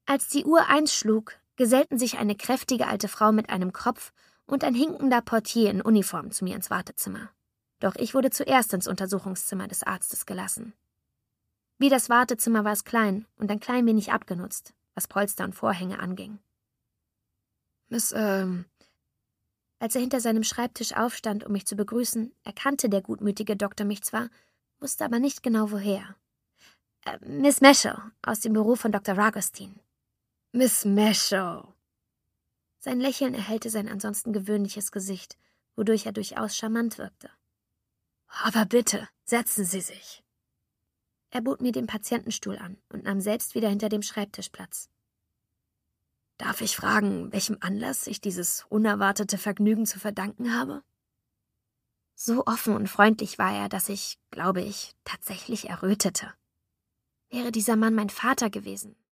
Als die Uhr 1 schlug, gesellten sich eine kräftige alte Frau mit einem Kropf und ein hinkender Portier in Uniform zu mir ins Wartezimmer. Doch ich wurde zuerst ins Untersuchungszimmer des Arztes gelassen. Wie das Wartezimmer war es klein und ein klein wenig abgenutzt, was Polster und Vorhänge anging. Als er hinter seinem Schreibtisch aufstand, um mich zu begrüßen, erkannte der gutmütige Doktor mich zwar, wusste aber nicht genau woher. Miss Mashow, aus dem Büro von Dr. Ragostin. Miss Mashow. Sein Lächeln erhellte sein ansonsten gewöhnliches Gesicht, wodurch er durchaus charmant wirkte. Aber bitte, setzen Sie sich. Er bot mir den Patientenstuhl an und nahm selbst wieder hinter dem Schreibtisch Platz. Darf ich fragen, welchem Anlass ich dieses unerwartete Vergnügen zu verdanken habe? So offen und freundlich war er, dass ich, glaube ich, tatsächlich errötete. Wäre dieser Mann mein Vater gewesen,